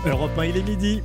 Europe 1, il est midi.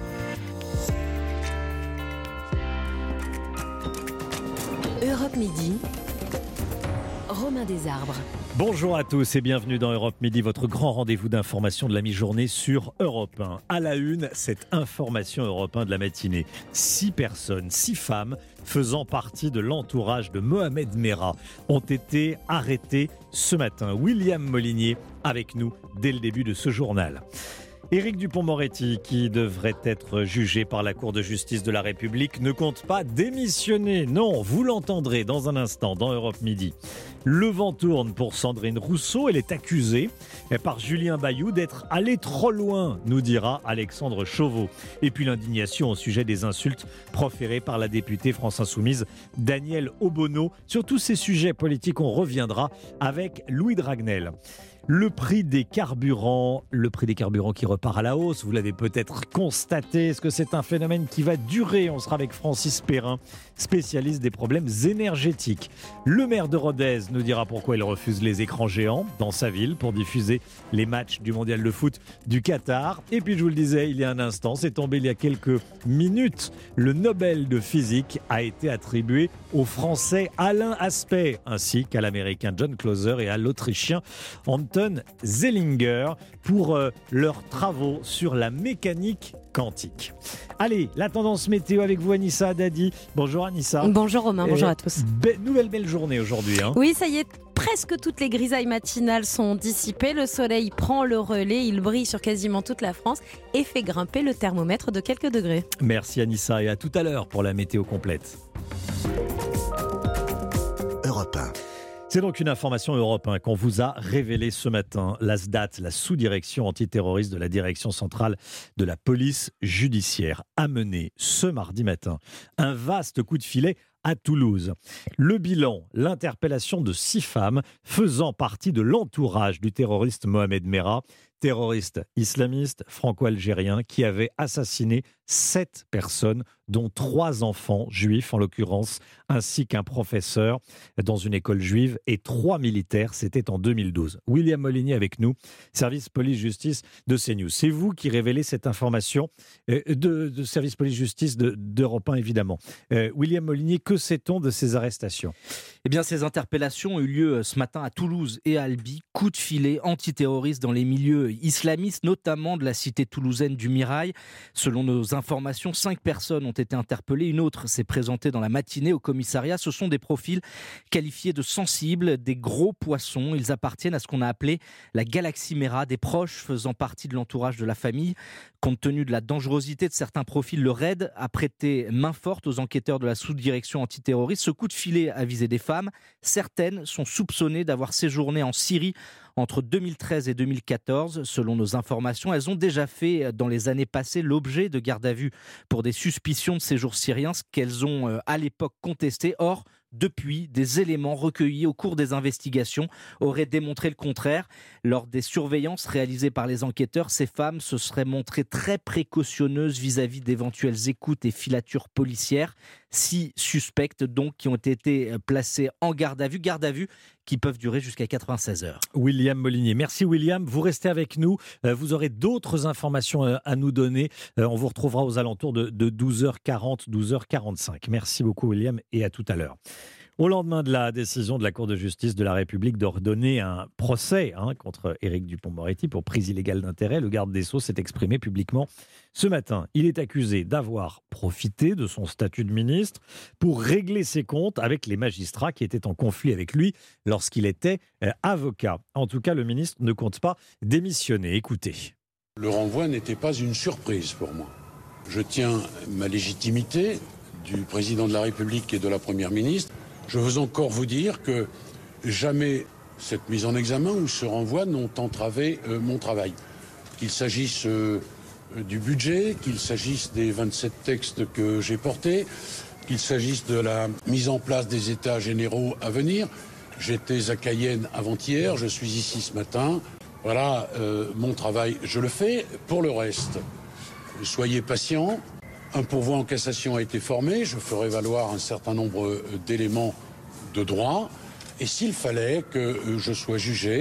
Europe Midi, Romain Desarbres. Bonjour à tous et bienvenue dans Europe Midi, votre grand rendez-vous d'information de la mi-journée sur Europe 1. À la une, cette information Europe 1 de la matinée. 6 personnes, 6 femmes faisant partie de l'entourage de Mohamed Merah ont été arrêtées ce matin. William Molinier avec nous dès le début de ce journal. Éric Dupond-Moretti, qui devrait être jugé par la Cour de justice de la République, ne compte pas démissionner. Non, vous l'entendrez dans un instant dans Europe Midi. Le vent tourne pour Sandrine Rousseau. Elle est accusée par Julien Bayou d'être allée trop loin, nous dira Alexandre Chauveau. Et puis l'indignation au sujet des insultes proférées par la députée France Insoumise Danielle Obono. Sur tous ces sujets politiques, on reviendra avec Louis Dragnel. Le prix des carburants qui repart à la hausse, vous l'avez peut-être constaté. Est-ce que c'est un phénomène qui va durer ? On sera avec Francis Perrin, spécialiste des problèmes énergétiques. Le maire de Rodez nous dira pourquoi il refuse les écrans géants dans sa ville pour diffuser les matchs du mondial de foot du Qatar. Et puis je vous le disais il y a un instant, c'est tombé il y a quelques minutes, le Nobel de physique a été attribué au Français Alain Aspect, ainsi qu'à l'Américain John Clauser et à l'Autrichien Anton Zeilinger pour leurs travaux sur la mécanique quantique. Allez, la tendance météo avec vous, Anissa Haddadi. Bonjour Anissa. Bonjour Romain, bonjour à tous. Nouvelle belle journée aujourd'hui. Oui, ça y est, presque toutes les grisailles matinales sont dissipées. Le soleil prend le relais, il brille sur quasiment toute la France et fait grimper le thermomètre de quelques degrés. Merci Anissa et à tout à l'heure pour la météo complète. Europe 1. C'est donc une information Europe 1 qu'on vous a révélée ce matin. La SDAT, la sous-direction antiterroriste de la direction centrale de la police judiciaire, a mené ce mardi matin un vaste coup de filet à Toulouse. Le bilan, l'interpellation de 6 femmes faisant partie de l'entourage du terroriste Mohamed Merah, terroriste islamiste franco-algérien qui avait assassiné 7 personnes, dont 3 enfants juifs en l'occurrence, ainsi qu'un professeur dans une école juive et 3 militaires. C'était en 2012. William Molinier avec nous, service police-justice de CNews. C'est vous qui révélez cette information de service police-justice d'Europe 1 évidemment. William Molinier, que sait-on de ces arrestations ? Eh bien, ces interpellations ont eu lieu ce matin à Toulouse et à Albi. Coup de filet antiterroriste dans les milieux islamistes, notamment de la cité toulousaine du Mirail. Selon nos informations, 5 personnes ont été interpellées. Une autre s'est présentée dans la matinée au commissariat. Ce sont des profils qualifiés de sensibles, des gros poissons. Ils appartiennent à ce qu'on a appelé la galaxie Merah, des proches faisant partie de l'entourage de la famille. Compte tenu de la dangerosité de certains profils, le RAID a prêté main forte aux enquêteurs de la sous-direction antiterroriste. Ce coup de filet a visé des femmes. Certaines sont soupçonnées d'avoir séjourné en Syrie entre 2013 et 2014. Selon nos informations, elles ont déjà fait dans les années passées l'objet de garde à vue pour des suspicions de séjour syrien, ce qu'elles ont à l'époque contesté. Or, depuis, des éléments recueillis au cours des investigations auraient démontré le contraire. Lors des surveillances réalisées par les enquêteurs, ces femmes se seraient montrées très précautionneuses vis-à-vis d'éventuelles écoutes et filatures policières. 6 suspectes donc qui ont été placées en garde à vue qui peuvent durer jusqu'à 96 heures. William Molinier. Merci William. Vous restez avec nous. Vous aurez d'autres informations à nous donner. On vous retrouvera aux alentours de 12h40, 12h45. Merci beaucoup William et à tout à l'heure. Au lendemain de la décision de la Cour de justice de la République d'ordonner un procès contre Éric Dupond-Moretti pour prise illégale d'intérêt, le garde des Sceaux s'est exprimé publiquement ce matin. Il est accusé d'avoir profité de son statut de ministre pour régler ses comptes avec les magistrats qui étaient en conflit avec lui lorsqu'il était avocat. En tout cas, le ministre ne compte pas démissionner. Écoutez. Le renvoi n'était pas une surprise pour moi. Je tiens ma légitimité du président de la République et de la première ministre. Je veux encore vous dire que jamais cette mise en examen ou ce renvoi n'ont entravé mon travail. Qu'il s'agisse du budget, qu'il s'agisse des 27 textes que j'ai portés, qu'il s'agisse de la mise en place des états généraux à venir. J'étais à Cayenne avant-hier, je suis ici ce matin. Voilà, mon travail, je le fais. Pour le reste, soyez patients. Un pourvoi en cassation a été formé. Je ferai valoir un certain nombre d'éléments de droit. Et s'il fallait que je sois jugé,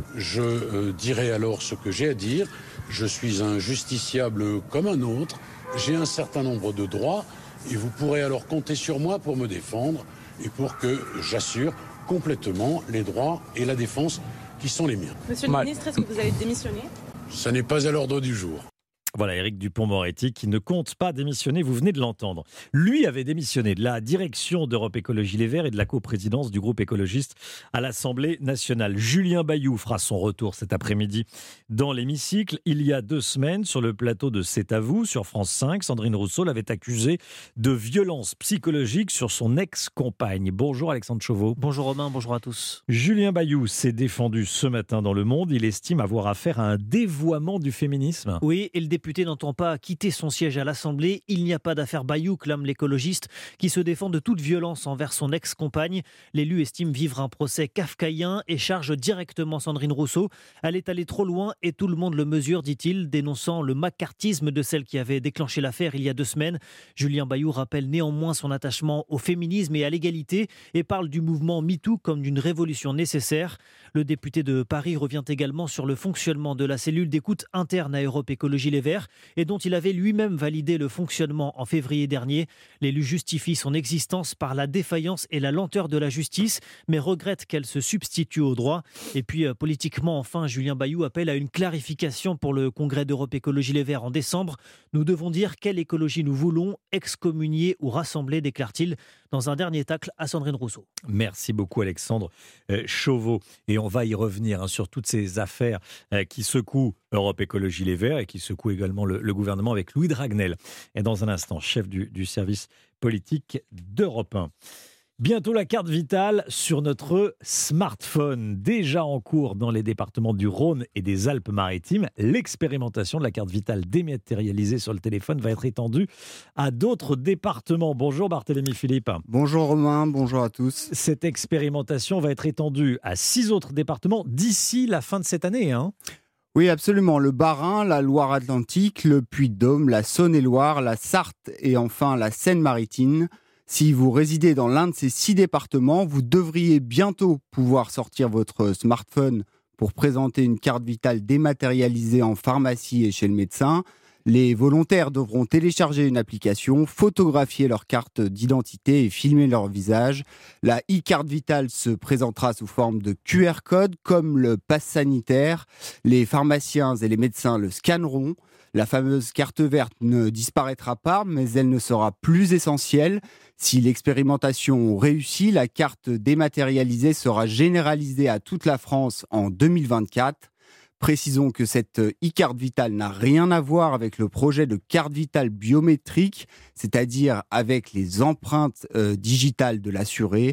Je dirai alors ce que j'ai à dire. Je suis un justiciable comme un autre. J'ai un certain nombre de droits et vous pourrez alors compter sur moi pour me défendre et pour que j'assure complètement les droits et la défense qui sont les miens. Monsieur le ministre, est-ce que vous allez démissionner ? Ça n'est pas à l'ordre du jour. Voilà, Éric Dupond-Moretti qui ne compte pas démissionner, vous venez de l'entendre. Lui avait démissionné de la direction d'Europe Écologie Les Verts et de la coprésidence du groupe écologiste à l'Assemblée nationale. Julien Bayou fera son retour cet après-midi dans l'hémicycle. Il y a 2 semaines, sur le plateau de C'est à vous, sur France 5, Sandrine Rousseau l'avait accusé de violence psychologique sur son ex-compagne. Bonjour Alexandre Chauveau. Bonjour Romain, bonjour à tous. Julien Bayou s'est défendu ce matin dans Le Monde. Il estime avoir affaire à un dévoiement du féminisme. Oui, et le député n'entend pas quitter son siège à l'Assemblée. Il n'y a pas d'affaire Bayou, clame l'écologiste, qui se défend de toute violence envers son ex-compagne. L'élu estime vivre un procès kafkaïen et charge directement Sandrine Rousseau. Elle est allée trop loin et tout le monde le mesure, dit-il, dénonçant le macartisme de celle qui avait déclenché l'affaire il y a 2 semaines. Julien Bayou rappelle néanmoins son attachement au féminisme et à l'égalité et parle du mouvement MeToo comme d'une révolution nécessaire. Le député de Paris revient également sur le fonctionnement de la cellule d'écoute interne à Europe Écologie Les Verts et dont il avait lui-même validé le fonctionnement en février dernier. L'élu justifie son existence par la défaillance et la lenteur de la justice, mais regrette qu'elle se substitue au droit. Et puis politiquement, enfin, Julien Bayou appelle à une clarification pour le congrès d'Europe Écologie Les Verts en décembre. Nous devons dire quelle écologie nous voulons, excommunier ou rassembler, déclare-t-il dans un dernier tacle à Sandrine Rousseau. Merci beaucoup Alexandre Chauveau. Et on va y revenir sur toutes ces affaires qui secouent Europe Écologie Les Verts et qui secouent également le gouvernement avec Louis Dragnel. Et dans un instant, chef du service politique d'Europe 1. Bientôt la carte vitale sur notre smartphone. Déjà en cours dans les départements du Rhône et des Alpes-Maritimes, l'expérimentation de la carte vitale dématérialisée sur le téléphone va être étendue à d'autres départements. Bonjour Barthélémy Philippe. Bonjour Romain, bonjour à tous. Cette expérimentation va être étendue à 6 autres départements d'ici la fin de cette année. Oui, absolument. Le Bas-Rhin, la Loire-Atlantique, le Puy-de-Dôme, la Saône-et-Loire, la Sarthe et enfin la Seine-Maritime. Si vous résidez dans l'un de ces 6 départements, vous devriez bientôt pouvoir sortir votre smartphone pour présenter une carte vitale dématérialisée en pharmacie et chez le médecin. Les volontaires devront télécharger une application, photographier leur carte d'identité et filmer leur visage. La e-carte vitale se présentera sous forme de QR code comme le pass sanitaire. Les pharmaciens et les médecins le scanneront. La fameuse carte verte ne disparaîtra pas, mais elle ne sera plus essentielle. Si l'expérimentation réussit, la carte dématérialisée sera généralisée à toute la France en 2024. Précisons que cette e-carte vitale n'a rien à voir avec le projet de carte vitale biométrique, c'est-à-dire avec les empreintes digitales de l'assuré.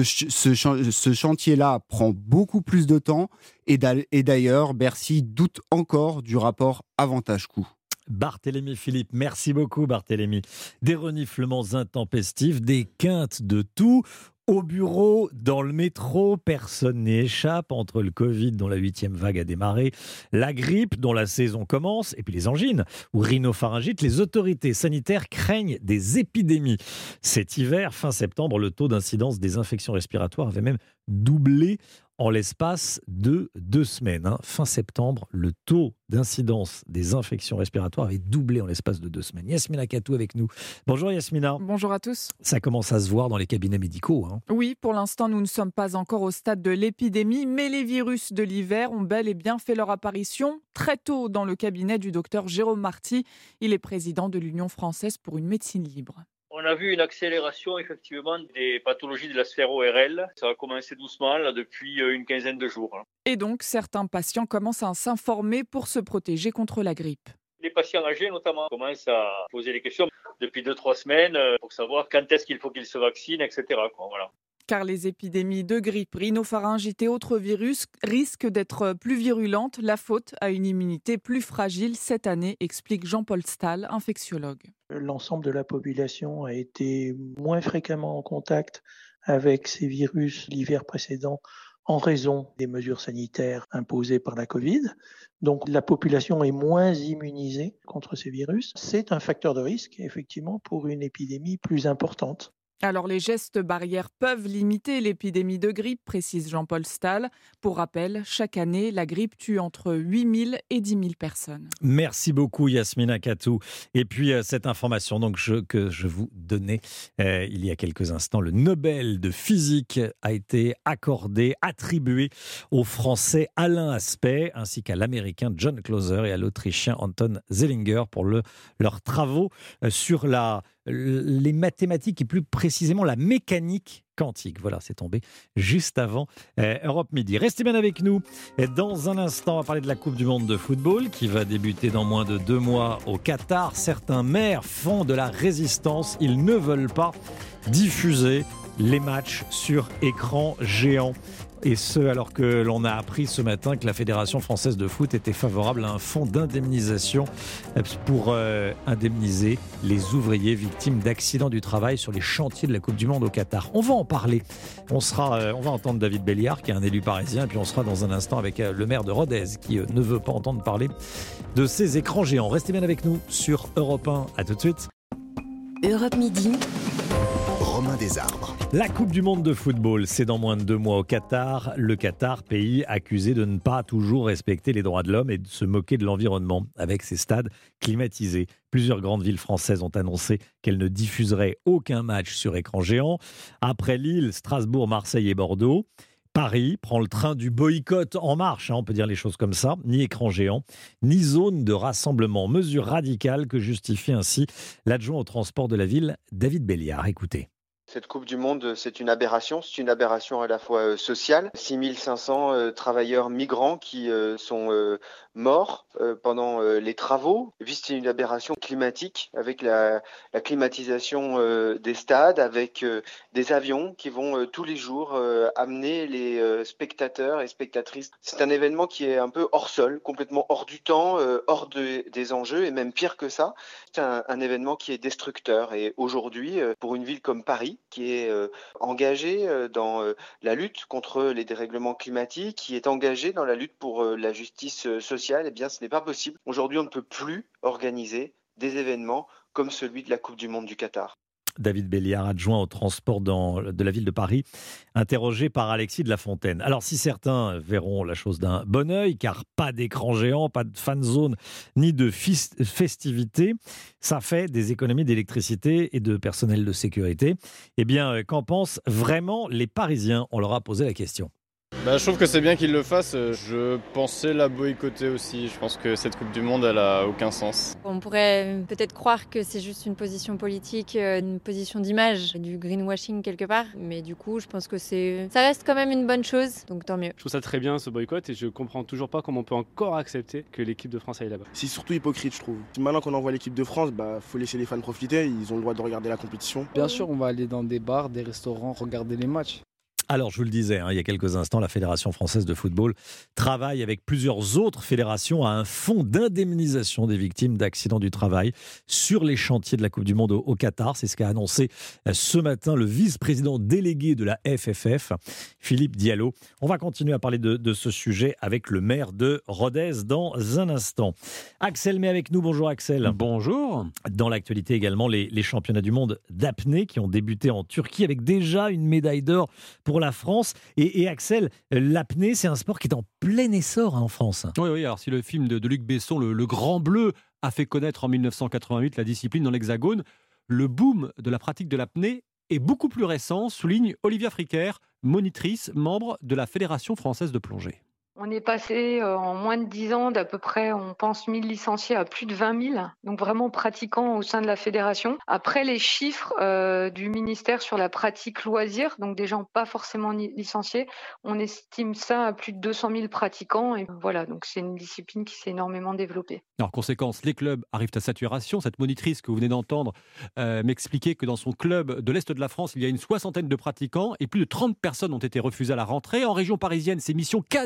Ce chantier-là prend beaucoup plus de temps et d'ailleurs, Bercy doute encore du rapport avantage-coût. Barthélémy Philippe, merci beaucoup Barthélémy. Des reniflements intempestifs, des quintes de tout. Au bureau, dans le métro, personne n'y échappe entre le Covid dont la 8e vague a démarré, la grippe dont la saison commence, et puis les angines ou rhinopharyngite. Les autorités sanitaires craignent des épidémies. Cet hiver, fin septembre, le taux d'incidence des infections respiratoires avait même doublé en l'espace de 2 semaines. Fin septembre, le taux d'incidence des infections respiratoires avait doublé en l'espace de 2 semaines. Yasmina Katou avec nous. Bonjour Yasmina. Bonjour à tous. Ça commence à se voir dans les cabinets médicaux. Oui, pour l'instant, nous ne sommes pas encore au stade de l'épidémie, mais les virus de l'hiver ont bel et bien fait leur apparition très tôt dans le cabinet du docteur Jérôme Marty. Il est président de l'Union française pour une médecine libre. On a vu une accélération effectivement des pathologies de la sphère ORL. Ça a commencé doucement là, depuis une quinzaine de jours. Et donc, certains patients commencent à s'informer pour se protéger contre la grippe. Les patients âgés notamment commencent à poser des questions depuis 2-3 semaines pour savoir quand est-ce qu'il faut qu'ils se vaccinent, etc. Voilà. Car les épidémies de grippe, rhinopharyngite et autres virus risquent d'être plus virulentes, la faute à une immunité plus fragile cette année, explique Jean-Paul Stahl, infectiologue. L'ensemble de la population a été moins fréquemment en contact avec ces virus l'hiver précédent en raison des mesures sanitaires imposées par la Covid. Donc la population est moins immunisée contre ces virus. C'est un facteur de risque, effectivement, pour une épidémie plus importante. Alors les gestes barrières peuvent limiter l'épidémie de grippe, précise Jean-Paul Stahl. Pour rappel, chaque année, la grippe tue entre 8 000 et 10 000 personnes. Merci beaucoup Yasmina Katou. Et puis cette information que je vous donnais il y a quelques instants, le Nobel de physique a été attribué au Français Alain Aspect ainsi qu'à l'Américain John Clauser et à l'Autrichien Anton Zeilinger pour leurs travaux sur les mathématiques et plus précisément la mécanique quantique. Voilà, c'est tombé juste avant Europe Midi. Restez bien avec nous. Dans un instant, on va parler de la Coupe du Monde de football qui va débuter dans moins de 2 mois au Qatar. Certains maires font de la résistance. Ils ne veulent pas diffuser les matchs sur écran géant. Et ce, alors que l'on a appris ce matin que la Fédération française de foot était favorable à un fonds d'indemnisation pour indemniser les ouvriers victimes d'accidents du travail sur les chantiers de la Coupe du Monde au Qatar. On va en parler. On va entendre David Béliard, qui est un élu parisien, et puis on sera dans un instant avec le maire de Rodez, qui ne veut pas entendre parler de ces écrans géants. Restez bien avec nous sur Europe 1. À tout de suite. Europe Midi. Romain Desarbres. La Coupe du Monde de football, c'est dans moins de 2 mois au Qatar. Le Qatar, pays accusé de ne pas toujours respecter les droits de l'homme et de se moquer de l'environnement, avec ses stades climatisés. Plusieurs grandes villes françaises ont annoncé qu'elles ne diffuseraient aucun match sur écran géant. Après Lille, Strasbourg, Marseille et Bordeaux, Paris prend le train du boycott en marche, on peut dire les choses comme ça, ni écran géant, ni zone de rassemblement. Mesure radicale que justifie ainsi l'adjoint au transport de la ville, David Béliard. Écoutez. Cette Coupe du Monde, c'est une aberration à la fois sociale. 6500 travailleurs migrants qui sont morts pendant les travaux. Et puis c'est une aberration climatique avec la climatisation des stades, avec des avions qui vont tous les jours amener les spectateurs et spectatrices. C'est un événement qui est un peu hors sol, complètement hors du temps, hors des enjeux et même pire que ça. C'est un événement qui est destructeur. Et aujourd'hui, pour une ville comme Paris, qui est engagé dans la lutte contre les dérèglements climatiques, qui est engagé dans la lutte pour la justice sociale, eh bien ce n'est pas possible. Aujourd'hui, on ne peut plus organiser des événements comme celui de la Coupe du Monde du Qatar. David Béliard, adjoint au transport de la ville de Paris, interrogé par Alexis de la Fontaine. Alors si certains verront la chose d'un bon œil, car pas d'écran géant, pas de fan zone, ni de festivités, ça fait des économies d'électricité et de personnel de sécurité. Eh bien, qu'en pensent vraiment les Parisiens ? On leur a posé la question. Je trouve que c'est bien qu'ils le fassent. Je pensais la boycotter aussi. Je pense que cette Coupe du Monde, elle a aucun sens. On pourrait peut-être croire que c'est juste une position politique, une position d'image, du greenwashing quelque part. Mais du coup, je pense que ça reste quand même une bonne chose, donc tant mieux. Je trouve ça très bien ce boycott et je comprends toujours pas comment on peut encore accepter que l'équipe de France aille là-bas. C'est surtout hypocrite, je trouve. Maintenant qu'on envoie l'équipe de France, faut laisser les fans profiter. Ils ont le droit de regarder la compétition. Bien sûr, on va aller dans des bars, des restaurants, regarder les matchs. Alors, je vous le disais, il y a quelques instants, la Fédération française de football travaille avec plusieurs autres fédérations à un fonds d'indemnisation des victimes d'accidents du travail sur les chantiers de la Coupe du Monde au Qatar. C'est ce qu'a annoncé ce matin le vice-président délégué de la FFF, Philippe Diallo. On va continuer à parler de ce sujet avec le maire de Rodez dans un instant. Axel May avec nous. Bonjour Axel. Bonjour. Dans l'actualité également, les championnats du monde d'apnée qui ont débuté en Turquie avec déjà une médaille d'or pour la France. Et Axel, l'apnée, c'est un sport qui est en plein essor en France. Oui, alors si le film de Luc Besson, le Grand Bleu, a fait connaître en 1988 la discipline dans l'Hexagone, le boom de la pratique de l'apnée est beaucoup plus récent, souligne Olivia Fricker, monitrice, membre de la Fédération française de plongée. On est passé en moins de 10 ans d'à peu près, on pense, 1000 licenciés à plus de 20 000, donc vraiment pratiquants au sein de la fédération. Après, les chiffres du ministère sur la pratique loisir, donc des gens pas forcément licenciés, on estime ça à plus de 200 000 pratiquants. Et voilà, donc c'est une discipline qui s'est énormément développée. Alors, conséquence, les clubs arrivent à saturation. Cette monitrice que vous venez d'entendre m'expliquait que dans son club de l'Est de la France, il y a une 60aine de pratiquants et plus de 30 personnes ont été refusées à la rentrée. En région parisienne, c'est mission quasi impossible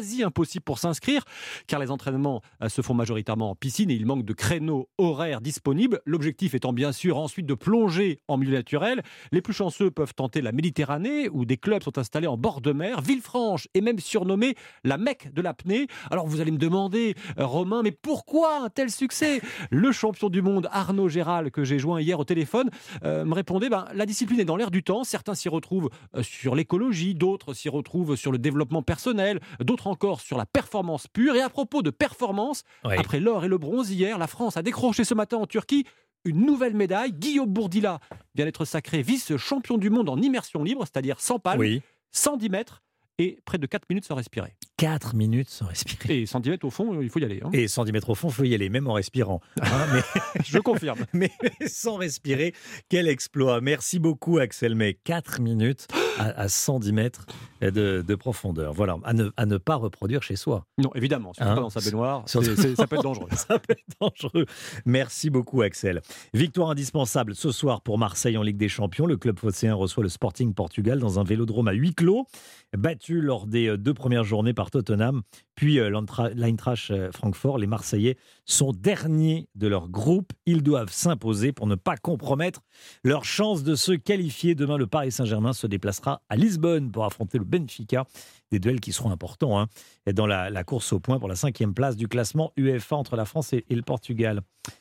possible pour s'inscrire, car les entraînements se font majoritairement en piscine et il manque de créneaux horaires disponibles. L'objectif étant bien sûr ensuite de plonger en milieu naturel. Les plus chanceux peuvent tenter la Méditerranée, où des clubs sont installés en bord de mer. Villefranche est même surnommée la Mecque de l'apnée. Alors vous allez me demander, Romain, mais pourquoi un tel succès ? Le champion du monde Arnaud Géral, que j'ai joint hier au téléphone, me répondait, la discipline est dans l'air du temps. Certains s'y retrouvent sur l'écologie, d'autres s'y retrouvent sur le développement personnel, d'autres encore sur la performance pure. Et à propos de performance, après l'or et le bronze hier, la France a décroché ce matin en Turquie une nouvelle médaille. Guillaume Bourdila vient d'être sacré vice-champion du monde en immersion libre, c'est-à-dire sans palme, 110 mètres et près de 4 minutes sans respirer. 4 minutes sans respirer. Et 110 mètres au fond, il faut y aller. Et 110 mètres au fond, il faut y aller, même en respirant. Mais je confirme. Mais sans respirer, quel exploit. Merci beaucoup, Axel May. 4 minutes à 110 mètres de profondeur. Voilà, à ne pas reproduire chez soi. Non, évidemment, surtout pas dans sa baignoire. Ça peut être dangereux. Ça peut être dangereux. Merci beaucoup, Axel. Victoire indispensable ce soir pour Marseille en Ligue des Champions. Le club phocéen reçoit le Sporting Portugal dans un vélodrome à huis clos. Battu lors des 2 premières journées par Tottenham, puis l'Eintracht Francfort, les Marseillais sont derniers de leur groupe. Ils doivent s'imposer pour ne pas compromettre leur chance de se qualifier. Demain, le Paris Saint-Germain se déplacera à Lisbonne pour affronter le Benfica. Des duels qui seront importants dans la course au point pour la 5e place du classement UEFA entre la France et le Portugal.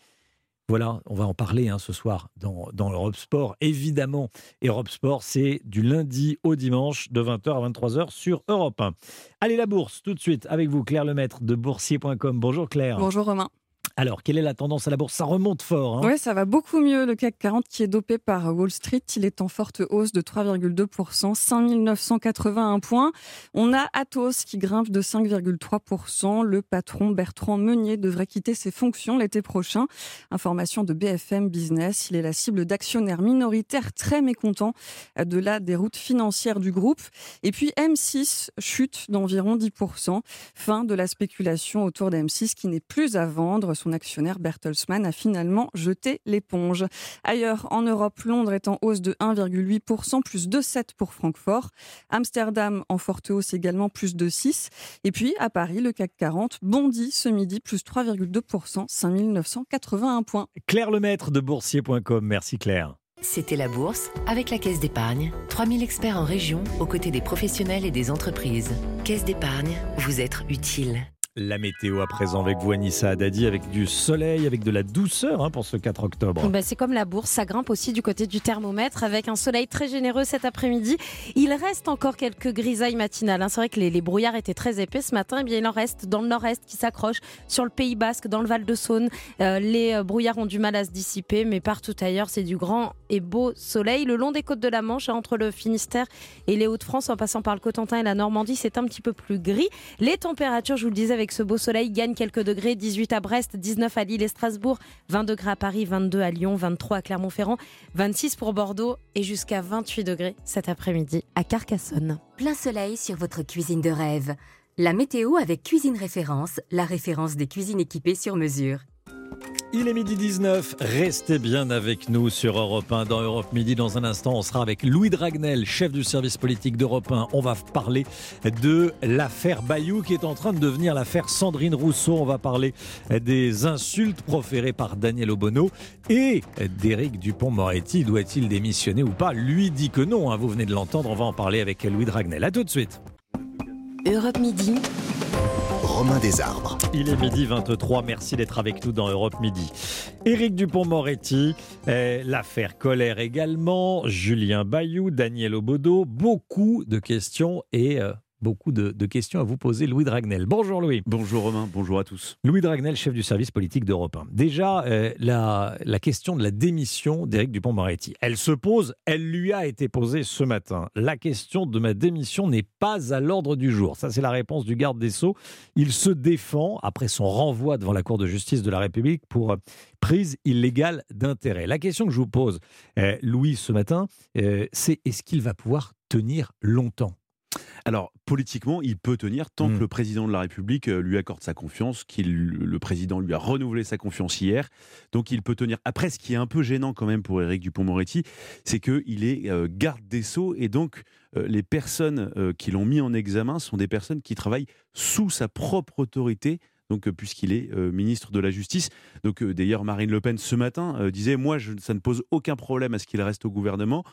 Voilà, on va en parler ce soir dans Europe Sport. Évidemment, Europe Sport, c'est du lundi au dimanche de 20h à 23h sur Europe 1. Allez, la bourse, tout de suite, avec vous, Claire Lemaître de boursier.com. Bonjour Claire. Bonjour Romain. Alors, quelle est la tendance à la bourse ? Ça remonte fort. Oui, ça va beaucoup mieux. Le CAC 40 qui est dopé par Wall Street, il est en forte hausse de 3,2%, 5981 points. On a Atos qui grimpe de 5,3%. Le patron Bertrand Meunier devrait quitter ses fonctions l'été prochain. Information de BFM Business. Il est la cible d'actionnaires minoritaires très mécontents de la déroute financière du groupe. Et puis M6 chute d'environ 10%. Fin de la spéculation autour d'M6 qui n'est plus à vendre. Son actionnaire Bertelsmann a finalement jeté l'éponge. Ailleurs, en Europe, Londres est en hausse de 1,8%, plus 2,7% pour Francfort. Amsterdam en forte hausse également, plus 2,6%. Et puis, à Paris, le CAC 40 bondit ce midi, plus 3,2%, 5981 points. Claire Lemaître de boursier.com. Merci Claire. C'était la bourse avec la Caisse d'épargne. 3000 experts en région aux côtés des professionnels et des entreprises. Caisse d'épargne, vous être utile. La météo à présent avec vous, Anissa Haddadi, avec du soleil, avec de la douceur pour ce 4 octobre. C'est comme la bourse, ça grimpe aussi du côté du thermomètre avec un soleil très généreux cet après-midi. Il reste encore quelques grisailles matinales. C'est vrai que les brouillards étaient très épais ce matin. Il en reste dans le nord-est qui s'accrochent, sur le Pays Basque, dans le Val-de-Saône. Les brouillards ont du mal à se dissiper, mais partout ailleurs, c'est du grand et beau soleil. Le long des côtes de la Manche, entre le Finistère et les Hauts-de-France, en passant par le Cotentin et la Normandie, c'est un petit peu plus gris. Les températures, je vous le disais, avec ce beau soleil, gagnent quelques degrés. 18 à Brest, 19 à Lille et Strasbourg, 20 degrés à Paris, 22 à Lyon, 23 à Clermont-Ferrand, 26 pour Bordeaux et jusqu'à 28 degrés cet après-midi à Carcassonne. Plein soleil sur votre cuisine de rêve. La météo avec Cuisine Référence, la référence des cuisines équipées sur mesure. Il est 12h19, restez bien avec nous sur Europe 1. Dans Europe Midi, dans un instant, on sera avec Louis Dragnel, chef du service politique d'Europe 1. On va parler de l'affaire Bayou qui est en train de devenir l'affaire Sandrine Rousseau. On va parler des insultes proférées par Daniel Obono et d'Éric Dupond-Moretti. Doit-il démissionner ou pas ? Lui dit que non, vous venez de l'entendre. On va en parler avec Louis Dragnel. À tout de suite. Europe Midi. Romain Desarbres. Il est 12h23, merci d'être avec nous dans Europe Midi. Éric Dupond-Moretti, l'affaire Colère également, Julien Bayou, Daniel Obono, beaucoup de questions et beaucoup de questions à vous poser. Louis Dragnel. Bonjour Louis. Bonjour Romain, bonjour à tous. Louis Dragnel, chef du service politique d'Europe 1. Déjà, la question de la démission d'Éric Dupond-Moretti, elle se pose, elle lui a été posée ce matin. La question de ma démission n'est pas à l'ordre du jour. Ça, c'est la réponse du garde des Sceaux. Il se défend après son renvoi devant la Cour de justice de la République pour prise illégale d'intérêt. La question que je vous pose, Louis, ce matin, c'est est-ce qu'il va pouvoir tenir longtemps ? Alors, politiquement, il peut tenir tant que le président de la République lui accorde sa confiance, le président lui a renouvelé sa confiance hier. Donc, il peut tenir. Après, ce qui est un peu gênant quand même pour Éric Dupond-Moretti, c'est qu'il est garde des Sceaux et donc les personnes qui l'ont mis en examen sont des personnes qui travaillent sous sa propre autorité. Donc, puisqu'il est ministre de la Justice. Donc, d'ailleurs, Marine Le Pen, ce matin, disait « Moi, ça ne pose aucun problème à ce qu'il reste au gouvernement.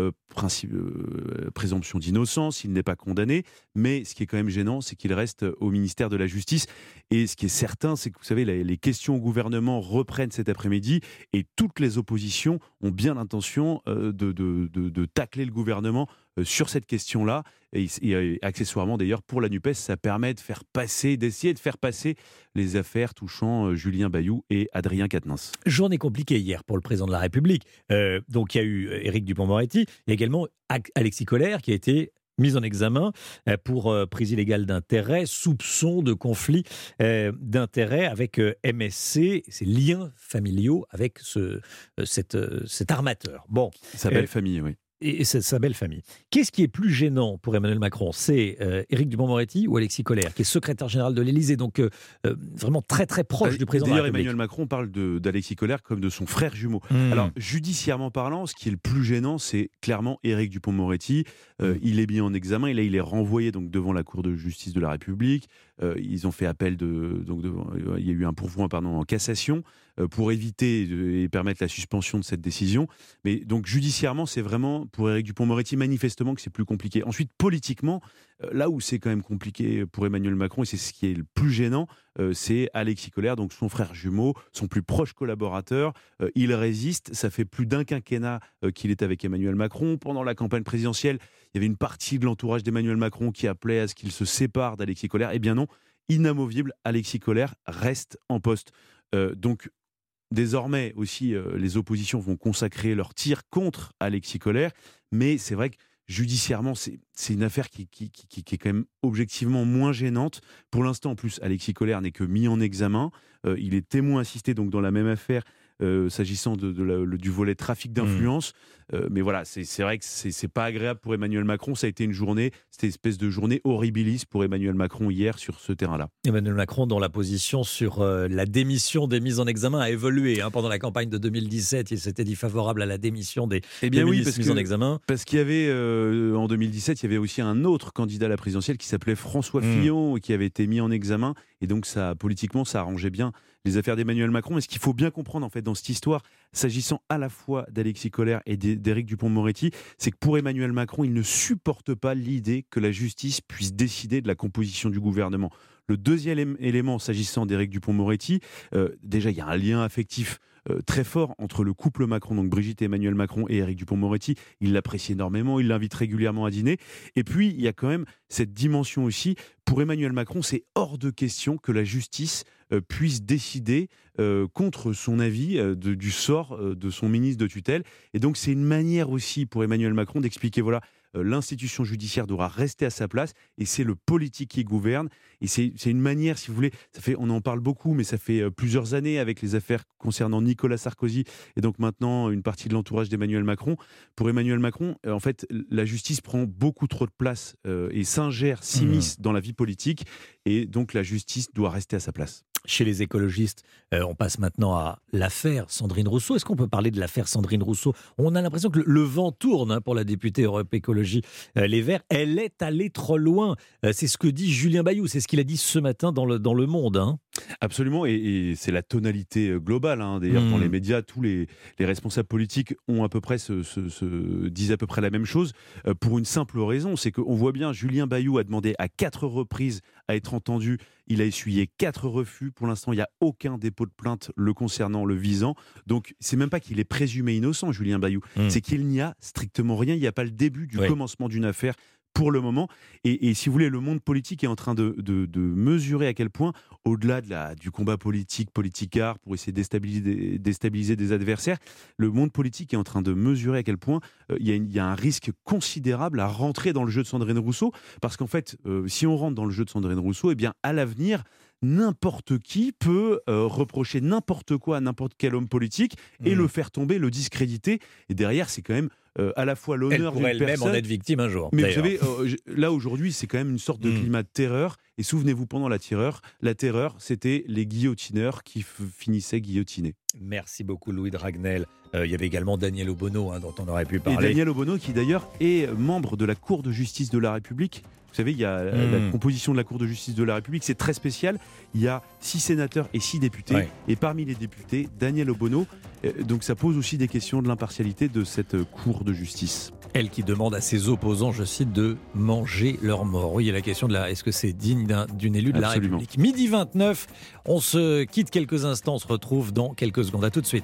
Présomption d'innocence, il n'est pas condamné. Mais ce qui est quand même gênant, c'est qu'il reste au ministère de la Justice. Et ce qui est certain, c'est que, vous savez, les questions au gouvernement reprennent cet après-midi et toutes les oppositions ont bien l'intention de tacler le gouvernement sur cette question-là. Et accessoirement, d'ailleurs, pour la NUPES, ça permet d'essayer de faire passer les affaires touchant Julien Bayou et Adrien Quatennens. Journée compliquée hier pour le président de la République. Donc, il y a eu Éric Dupond-Moretti, il y a également Alexis Kohler qui a été mis en examen pour prise illégale d'intérêt, soupçon de conflit d'intérêt avec MSC, ses liens familiaux avec cet armateur. Bon, sa belle famille, oui. Et c'est sa belle famille. Qu'est-ce qui est plus gênant pour Emmanuel Macron ? C'est Éric Dupond-Moretti ou Alexis Kohler, qui est secrétaire général de l'Élysée, donc vraiment très très proche du président de la République. D'ailleurs, Emmanuel Macron parle d'Alexis Kohler comme de son frère jumeau. Alors, judiciairement parlant, ce qui est le plus gênant, c'est clairement Éric Dupond-Moretti. Il est mis en examen et là, il est renvoyé donc, devant la Cour de justice de la République. Ils ont fait appel, il y a eu un pourvoi en cassation pour éviter et permettre la suspension de cette décision. Mais donc, judiciairement, c'est vraiment, pour Éric Dupond-Moretti, manifestement que c'est plus compliqué. Ensuite, politiquement, là où c'est quand même compliqué pour Emmanuel Macron, et c'est ce qui est le plus gênant, c'est Alexis Kohler, donc son frère jumeau, son plus proche collaborateur. Il résiste, ça fait plus d'un quinquennat qu'il est avec Emmanuel Macron. Pendant la campagne présidentielle, il y avait une partie de l'entourage d'Emmanuel Macron qui appelait à ce qu'il se sépare d'Alexis Kohler. Eh bien non, inamovible, Alexis Kohler reste en poste. Donc, désormais aussi, les oppositions vont consacrer leur tir contre Alexis Kohler, mais c'est vrai que judiciairement, c'est une affaire qui est quand même objectivement moins gênante. Pour l'instant, en plus, Alexis Kohler n'est que mis en examen. Il est témoin assisté donc, dans la même affaire s'agissant du volet trafic d'influence. Mais voilà, c'est vrai que c'est pas agréable pour Emmanuel Macron. Ça a été une journée, c'était une espèce de journée horribilis pour Emmanuel Macron hier sur ce terrain-là. Emmanuel Macron, dont la position sur la démission des mises en examen a évolué. Pendant la campagne de 2017, il s'était dit favorable à la démission des ministres mis en examen. Parce qu'il y avait, en 2017, il y avait aussi un autre candidat à la présidentielle qui s'appelait François Fillon, qui avait été mis en examen. Et donc, politiquement, ça arrangeait bien les affaires d'Emmanuel Macron. Mais ce qu'il faut bien comprendre, en fait, dans cette histoire, s'agissant à la fois d'Alexis Kohler et d'Éric Dupond-Moretti, c'est que pour Emmanuel Macron, il ne supporte pas l'idée que la justice puisse décider de la composition du gouvernement. Le deuxième élément, s'agissant d'Éric Dupond-Moretti, déjà, il y a un lien affectif très fort entre le couple Macron, donc Brigitte et Emmanuel Macron et Éric Dupond-Moretti. Il l'apprécie énormément, il l'invite régulièrement à dîner. Et puis, il y a quand même cette dimension aussi. Pour Emmanuel Macron, c'est hors de question que la justice puisse décider contre son avis du sort de son ministre de tutelle. Et donc, c'est une manière aussi pour Emmanuel Macron d'expliquer, voilà, l'institution judiciaire devra rester à sa place et c'est le politique qui gouverne. Et c'est une manière, si vous voulez, on en parle beaucoup, mais ça fait plusieurs années avec les affaires concernant Nicolas Sarkozy et donc maintenant une partie de l'entourage d'Emmanuel Macron. Pour Emmanuel Macron, en fait, la justice prend beaucoup trop de place et s'ingère, s'immisce dans la vie politique et donc la justice doit rester à sa place. Chez les écologistes, on passe maintenant à l'affaire Sandrine Rousseau. Est-ce qu'on peut parler de l'affaire Sandrine Rousseau ? On a l'impression que le vent tourne pour la députée Europe Écologie Les Verts. Elle est allée trop loin. C'est ce que dit Julien Bayou. C'est ce qu'il a dit ce matin dans le Monde. Absolument. Et c'est la tonalité globale. D'ailleurs, dans les médias, tous les responsables politiques ont à peu près disent à peu près la même chose. Pour une simple raison, c'est qu'on voit bien Julien Bayou a demandé à 4 reprises à être entendu. Il a essuyé 4 refus. Pour l'instant, il n'y a aucun dépôt de plainte le concernant, le visant. Donc, c'est même pas qu'il est présumé innocent, Julien Bayou. C'est qu'il n'y a strictement rien. Il n'y a pas le début du commencement d'une affaire pour le moment. Et si vous voulez, le monde politique est en train de mesurer à quel point, au-delà du combat politicard, pour essayer de déstabiliser des adversaires, le monde politique est en train de mesurer à quel point il y a un risque considérable à rentrer dans le jeu de Sandrine Rousseau. Parce qu'en fait, si on rentre dans le jeu de Sandrine Rousseau, eh bien, à l'avenir, n'importe qui peut reprocher n'importe quoi à n'importe quel homme politique et le faire tomber, le discréditer. Et derrière, c'est quand même à la fois l'honneur d'une personne. Elle pourrait elle-même en être victime un jour. Mais d'ailleurs. vous savez, là aujourd'hui, c'est quand même une sorte de climat de terreur. Et souvenez-vous, pendant la terreur, c'était les guillotineurs qui finissaient guillotinés. Merci beaucoup Louis de Ragnel. Il y avait également Daniel Obono dont on aurait pu parler. Et Daniel Obono qui d'ailleurs est membre de la Cour de justice de la République. Vous savez, il y a la composition de la Cour de justice de la République, c'est très spécial. Il y a 6 sénateurs et 6 députés. Ouais. Et parmi les députés, Daniel Obono. Donc ça pose aussi des questions de l'impartialité de cette Cour de justice. Elle qui demande à ses opposants, je cite, de manger leur mort. Oui, il y a la question de est-ce que c'est digne d'une élue de Absolument. la République. Midi 29, on se quitte quelques instants, on se retrouve dans quelques secondes. À tout de suite.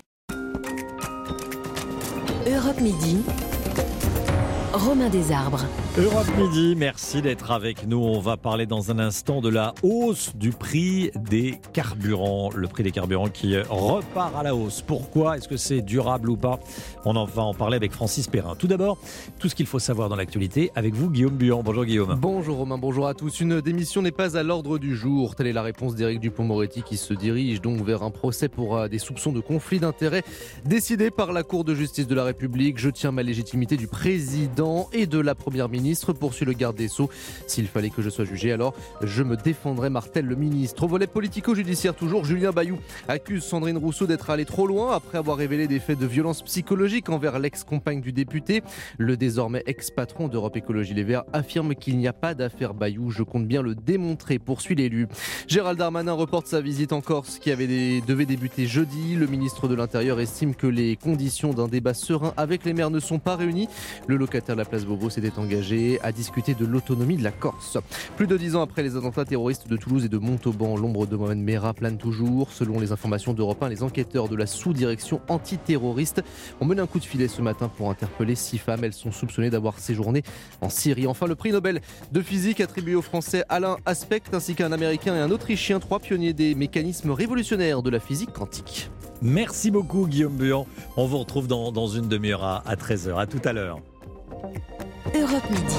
Europe Midi. Romain Desarbres. Europe Midi, merci d'être avec nous. On va parler dans un instant de la hausse du prix des carburants. Le prix des carburants qui repart à la hausse. Pourquoi ? Est-ce que c'est durable ou pas ? On va en parler avec Francis Perrin. Tout d'abord, tout ce qu'il faut savoir dans l'actualité avec vous, Guillaume Buan. Bonjour Guillaume. Bonjour Romain, bonjour à tous. Une démission n'est pas à l'ordre du jour. Telle est la réponse d'Éric Dupond-Moretti qui se dirige donc vers un procès pour des soupçons de conflit d'intérêts décidé par la Cour de justice de la République. Je tiens ma légitimité du président et de la première ministre, poursuit le garde des Sceaux. S'il fallait que je sois jugé, alors je me défendrai, martèle le ministre. Au volet politico-judiciaire toujours, Julien Bayou accuse Sandrine Rousseau d'être allée trop loin après avoir révélé des faits de violence psychologique envers l'ex-compagne du député. Le désormais ex-patron d'Europe Écologie Les Verts affirme qu'il n'y a pas d'affaire Bayou. Je compte bien le démontrer, poursuit l'élu. Gérald Darmanin reporte sa visite en Corse qui devait débuter jeudi. Le ministre de l'Intérieur estime que les conditions d'un débat serein avec les maires ne sont pas réunies. Le locataire de la place Beauvau s'était engagé à discuter de l'autonomie de la Corse. Plus de 10 ans après les attentats terroristes de Toulouse et de Montauban, l'ombre de Mohamed Merah plane toujours. Selon les informations d'Europe 1, les enquêteurs de la sous-direction antiterroriste ont mené un coup de filet ce matin pour interpeller 6 femmes. Elles sont soupçonnées d'avoir séjourné en Syrie. Enfin, le prix Nobel de physique attribué au Français Alain Aspect ainsi qu'à un Américain et un Autrichien, 3 pionniers des mécanismes révolutionnaires de la physique quantique. Merci beaucoup Guillaume Buan. On vous retrouve dans une demi-heure à 13h. À tout à l'heure. Europe Midi.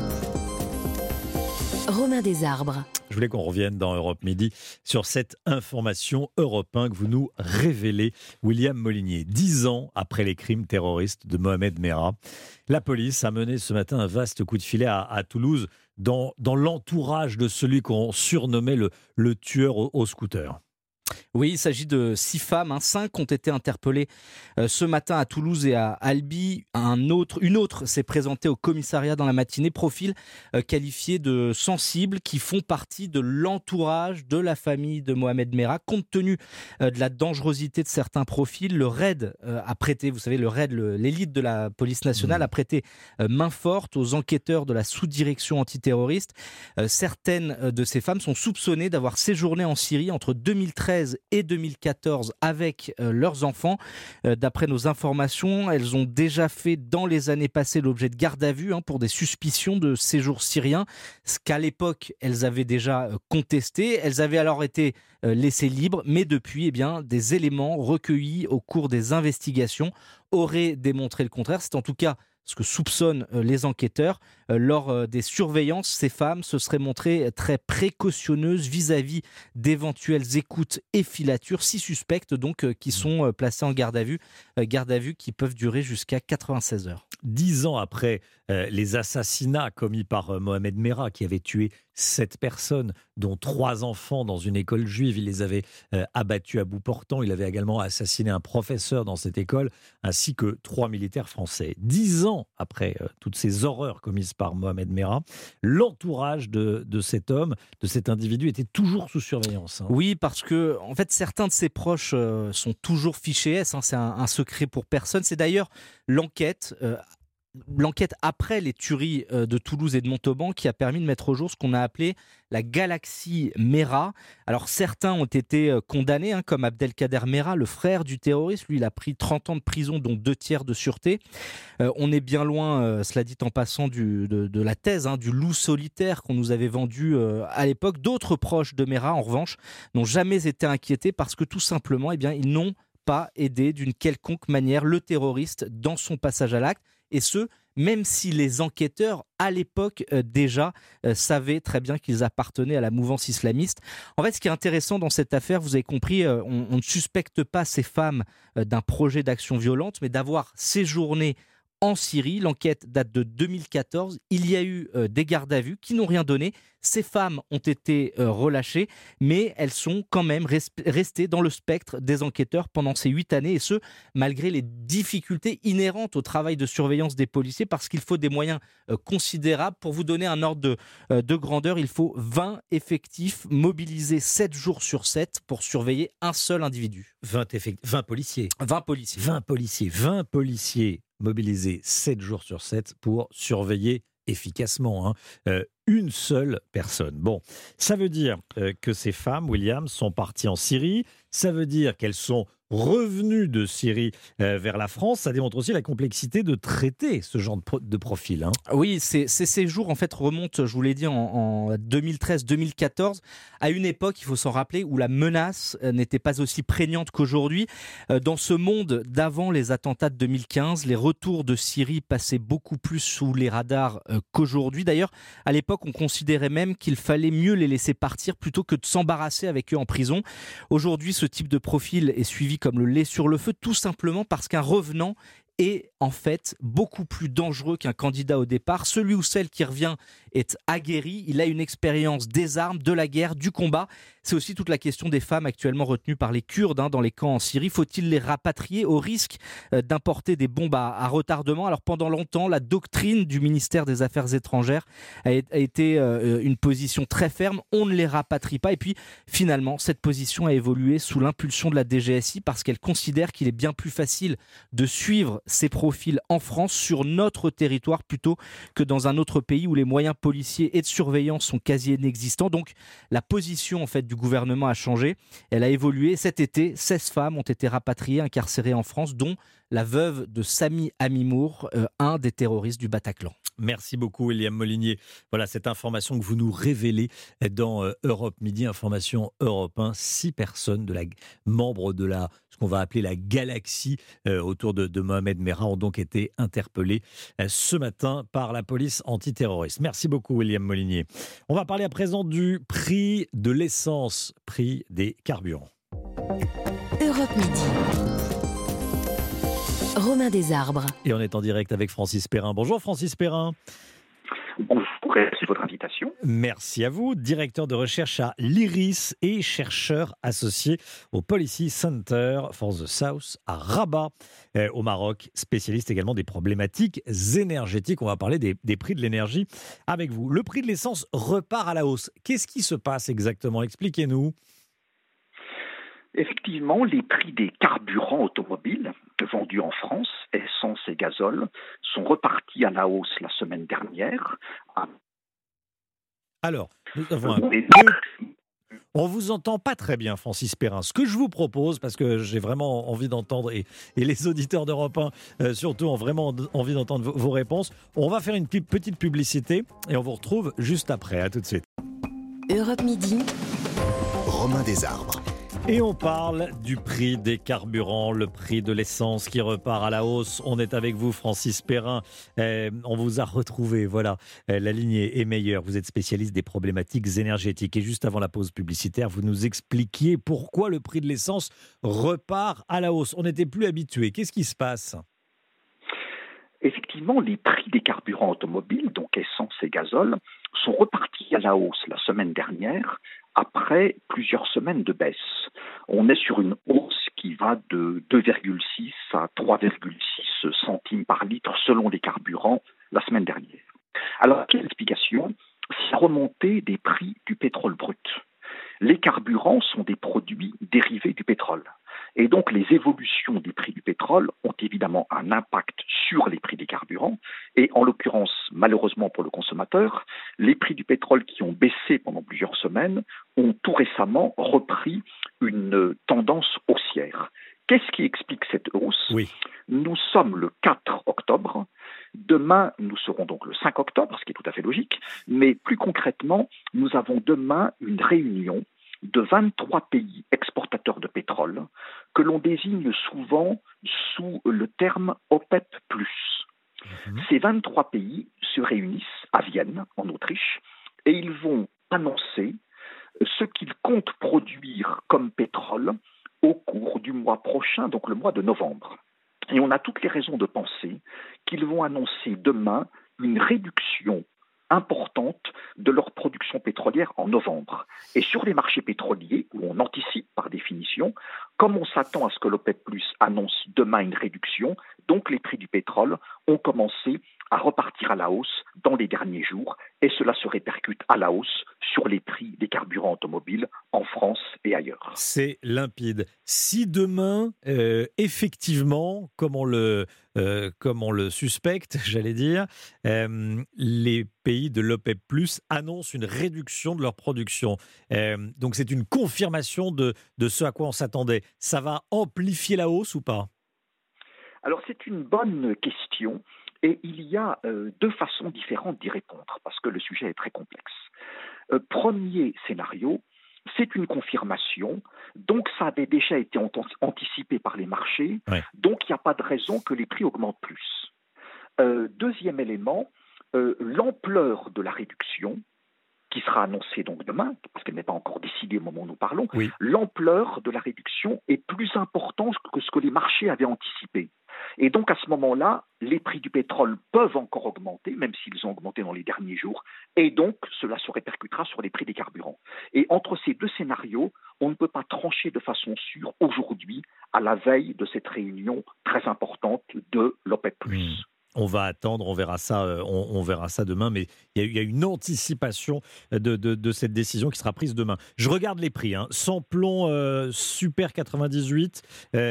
Romain Desarbres. Je voulais qu'on revienne dans Europe Midi sur cette information Europe 1 que vous nous révélez, William Molinier. 10 ans après les crimes terroristes de Mohamed Merah, la police a mené ce matin un vaste coup de filet à Toulouse dans l'entourage de celui qu'on surnommait le tueur au scooter. Oui, il s'agit de 6 femmes. 5 ont été interpellées ce matin à Toulouse et à Albi. Une autre s'est présentée au commissariat dans la matinée. Profil qualifié de sensibles qui font partie de l'entourage de la famille de Mohamed Merah. Compte tenu de la dangerosité de certains profils, le RAID a prêté, vous savez, le RAID, l'élite de la police nationale, a prêté main forte aux enquêteurs de la sous-direction antiterroriste. Certaines de ces femmes sont soupçonnées d'avoir séjourné en Syrie entre 2013 et 2014 avec leurs enfants. D'après nos informations, elles ont déjà fait dans les années passées l'objet de garde à vue pour des suspicions de séjour syrien, ce qu'à l'époque elles avaient déjà contesté. Elles avaient alors été laissées libres, mais depuis, des éléments recueillis au cours des investigations auraient démontré le contraire. C'est en tout cas ce que soupçonnent les enquêteurs. Lors des surveillances, ces femmes se seraient montrées très précautionneuses vis-à-vis d'éventuelles écoutes et filatures, 6 suspectes donc qui sont placés en garde à vue qui peuvent durer jusqu'à 96 heures. 10 ans après les assassinats commis par Mohamed Merah, qui avait tué 7 personnes, dont 3 enfants dans une école juive. Il les avait abattus à bout portant. Il avait également assassiné un professeur dans cette école, ainsi que 3 militaires français. 10 ans après toutes ces horreurs commises par Mohamed Merah, l'entourage de cet homme, de cet individu, était toujours sous surveillance. Oui, parce que en fait, certains de ses proches sont toujours fichés S. C'est un secret pour personne. C'est d'ailleurs l'enquête après les tueries de Toulouse et de Montauban qui a permis de mettre au jour ce qu'on a appelé la galaxie Merah. Alors certains ont été condamnés, comme Abdelkader Merah, le frère du terroriste. Lui, il a pris 30 ans de prison, dont 2 tiers de sûreté. On est bien loin, cela dit en passant, de la thèse du loup solitaire qu'on nous avait vendu à l'époque. D'autres proches de Merah, en revanche, n'ont jamais été inquiétés parce que tout simplement, ils n'ont pas aidé d'une quelconque manière le terroriste dans son passage à l'acte. Et ce, même si les enquêteurs, à l'époque, déjà savaient très bien qu'ils appartenaient à la mouvance islamiste. En fait, ce qui est intéressant dans cette affaire, vous avez compris, on ne suspecte pas ces femmes d'un projet d'action violente, mais d'avoir séjourné en Syrie. L'enquête date de 2014. Il y a eu des gardes à vue qui n'ont rien donné. Ces femmes ont été relâchées, mais elles sont quand même restées dans le spectre des enquêteurs pendant ces 8 années, et ce, malgré les difficultés inhérentes au travail de surveillance des policiers, parce qu'il faut des moyens considérables. Pour vous donner un ordre de grandeur, il faut 20 effectifs mobilisés 7 jours sur 7 pour surveiller un seul individu. 20 policiers. 20 policiers. 20 policiers. 20 policiers mobilisés 7 jours sur 7 pour surveiller efficacement une seule personne. Bon, ça veut dire que ces femmes, William, sont parties en Syrie. Ça veut dire qu'elles sont revenues de Syrie vers la France. Ça démontre aussi la complexité de traiter ce genre de profil. Oui, ces séjours en fait remontent, je vous l'ai dit, en 2013-2014, à une époque, il faut s'en rappeler, où la menace n'était pas aussi prégnante qu'aujourd'hui. Dans ce monde d'avant les attentats de 2015, les retours de Syrie passaient beaucoup plus sous les radars qu'aujourd'hui. D'ailleurs, à l'époque, on considérait même qu'il fallait mieux les laisser partir plutôt que de s'embarrasser avec eux en prison. Aujourd'hui, ce type de profil est suivi comme le lait sur le feu, tout simplement parce qu'un revenant est en fait beaucoup plus dangereux qu'un candidat au départ. Celui ou celle qui revient est aguerri, il a une expérience des armes, de la guerre, du combat. C'est aussi toute la question des femmes actuellement retenues par les Kurdes dans les camps en Syrie. Faut-il les rapatrier au risque d'importer des bombes à retardement ? Alors pendant longtemps, la doctrine du ministère des Affaires étrangères a été une position très ferme. On ne les rapatrie pas. Et puis finalement, cette position a évolué sous l'impulsion de la DGSI parce qu'elle considère qu'il est bien plus facile de suivre ces profils en France, sur notre territoire, plutôt que dans un autre pays où les moyens policiers et de surveillance sont quasi inexistants. Donc la position en fait du gouvernement a changé, elle a évolué. Cet été, 16 femmes ont été rapatriées, incarcérées en France, dont la veuve de Sami Amimour, un des terroristes du Bataclan. Merci beaucoup, William Molinier. Voilà cette information que vous nous révélez dans Europe Midi, information Europe 1. 6 personnes membres de ce qu'on va appeler la galaxie autour de Mohamed Merah ont donc été interpellées ce matin par la police antiterroriste. Merci beaucoup, William Molinier. On va parler à présent du prix de l'essence, prix des carburants. Europe Midi. Romain Desarbres. Et on est en direct avec Francis Perrin. Bonjour Francis Perrin. Bonjour, merci de votre invitation. Merci à vous, directeur de recherche à l'IRIS et chercheur associé au Policy Center for the South à Rabat, au Maroc, spécialiste également des problématiques énergétiques. On va parler des prix de l'énergie avec vous. Le prix de l'essence repart à la hausse. Qu'est-ce qui se passe exactement ? Expliquez-nous. Effectivement, les prix des carburants automobiles vendus en France, essence et gazole, sont repartis à la hausse la semaine dernière. Alors, nous avons on vous entend pas très bien, Francis Perrin. Ce que je vous propose, parce que j'ai vraiment envie d'entendre, et les auditeurs d'Europe 1 surtout ont vraiment envie d'entendre vos réponses, on va faire une petite publicité et on vous retrouve juste après. À tout de suite. Europe Midi. Romain Desarbres. Et on parle du prix des carburants, le prix de l'essence qui repart à la hausse. On est avec vous, Francis Perrin. On vous a retrouvé, voilà. La ligne est meilleure. Vous êtes spécialiste des problématiques énergétiques. Et juste avant la pause publicitaire, vous nous expliquiez pourquoi le prix de l'essence repart à la hausse. On n'était plus habitué. Qu'est-ce qui se passe ? Effectivement, les prix des carburants automobiles, donc essence et gazole, sont repartis à la hausse la semaine dernière après plusieurs semaines de baisse. On est sur une hausse qui va de 2,6 à 3,6 centimes par litre selon les carburants la semaine dernière. Alors, quelle explication ? C'est la remontée des prix du pétrole brut. Les carburants sont des produits dérivés du pétrole. Et donc, les évolutions des prix du pétrole ont évidemment un impact sur les prix des carburants. Et en l'occurrence, malheureusement pour le consommateur, les prix du pétrole qui ont baissé pendant plusieurs semaines ont tout récemment repris une tendance haussière. Qu'est-ce qui explique cette hausse ? Nous sommes le 4 octobre. Demain, nous serons donc le 5 octobre, ce qui est tout à fait logique. Mais plus concrètement, nous avons demain une réunion de 23 pays exportateurs de pétrole que l'on désigne souvent sous le terme OPEP+. Ces 23 pays se réunissent à Vienne, en Autriche, et ils vont annoncer ce qu'ils comptent produire comme pétrole au cours du mois prochain, donc le mois de novembre. Et on a toutes les raisons de penser qu'ils vont annoncer demain une réduction importante de leur production pétrolière en novembre. Et sur les marchés pétroliers, où on anticipe par définition, comme on s'attend à ce que l'OPEP+ annonce demain une réduction, donc les prix du pétrole ont commencé à repartir à la hausse dans les derniers jours, et cela se répercute à la hausse sur les prix des carburants automobiles en France et ailleurs. C'est limpide. Si demain, effectivement, comme on le suspecte, j'allais dire, les pays de l'OPEP+ annoncent une réduction de leur production. Donc c'est une confirmation de ce à quoi on s'attendait. Ça va amplifier la hausse ou pas ? Alors c'est une bonne question. Et il y a deux façons différentes d'y répondre, parce que le sujet est très complexe. Premier scénario, c'est une confirmation, donc ça avait déjà été anticipé par les marchés, donc il n'y a pas de raison que les prix augmentent plus. Deuxième élément, l'ampleur de la réduction, qui sera annoncée donc demain, parce qu'elle n'est pas encore décidée au moment où nous parlons, l'ampleur de la réduction est plus importante que ce que les marchés avaient anticipé. Et donc à ce moment-là, les prix du pétrole peuvent encore augmenter, même s'ils ont augmenté dans les derniers jours, et donc cela se répercutera sur les prix des carburants. Et entre ces deux scénarios, on ne peut pas trancher de façon sûre aujourd'hui, à la veille de cette réunion très importante de l'OPEP+. On va attendre, on verra ça demain, mais il y a une anticipation de cette décision qui sera prise demain. Je regarde les prix. Sans plomb Super 98,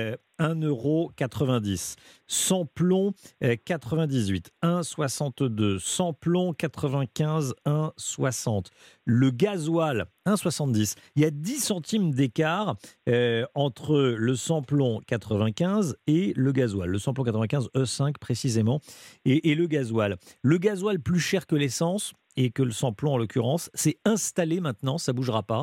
1,90 €. Sans plomb 98, 1,62 €. Sans plomb 95, 1,60 €. Le gasoil, 1,70 €. Il y a 10 centimes d'écart entre le sans plomb 95 et le gasoil. Le sans plomb 95 E5 précisément et le gasoil. Le gasoil plus cher que l'essence et que le sans plomb en l'occurrence, c'est installé maintenant, ça ne bougera pas.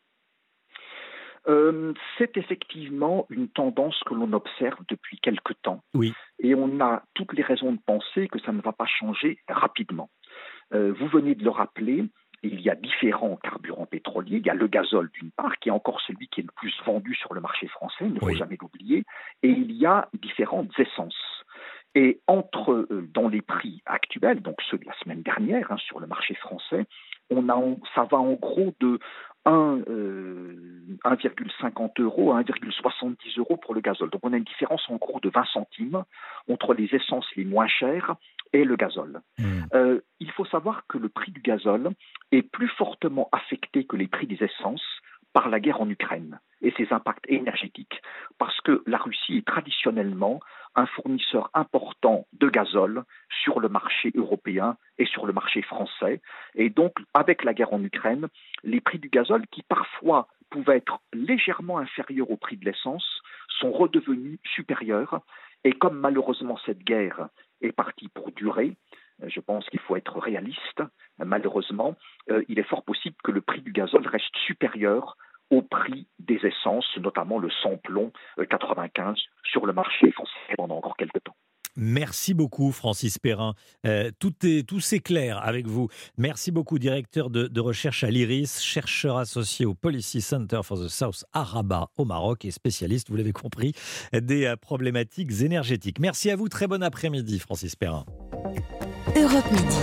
C'est effectivement une tendance que l'on observe depuis quelque temps. Oui. Et on a toutes les raisons de penser que ça ne va pas changer rapidement. Vous venez de le rappeler, il y a différents carburants pétroliers. Il y a le gazole d'une part, qui est encore celui qui est le plus vendu sur le marché français, il ne faut jamais l'oublier. Et il y a différentes essences. Et dans les prix actuels, donc ceux de la semaine dernière sur le marché français, ça va en gros de 1,50 € à 1,70 € pour le gazole. Donc on a une différence en gros de 20 centimes entre les essences les moins chères et le gazole. Il faut savoir que le prix du gazole est plus fortement affecté que les prix des essences par la guerre en Ukraine et ses impacts énergétiques, parce que la Russie est traditionnellement un fournisseur important de gazole sur le marché européen et sur le marché français. Et donc, avec la guerre en Ukraine, les prix du gazole, qui parfois pouvaient être légèrement inférieurs au prix de l'essence, sont redevenus supérieurs. Et comme malheureusement cette guerre est partie pour durer, je pense qu'il faut être réaliste, malheureusement, il est fort possible que le prix du gazole reste supérieur au prix des essences, notamment le sans-plomb 95 sur le marché français pendant encore quelques temps. Merci beaucoup Francis Perrin. Tout s'éclaire avec vous. Merci beaucoup, directeur de recherche à l'IRIS, chercheur associé au Policy Center for the South à Rabat au Maroc et spécialiste, vous l'avez compris, des problématiques énergétiques. Merci à vous, très bon après-midi Francis Perrin. Europe Midi.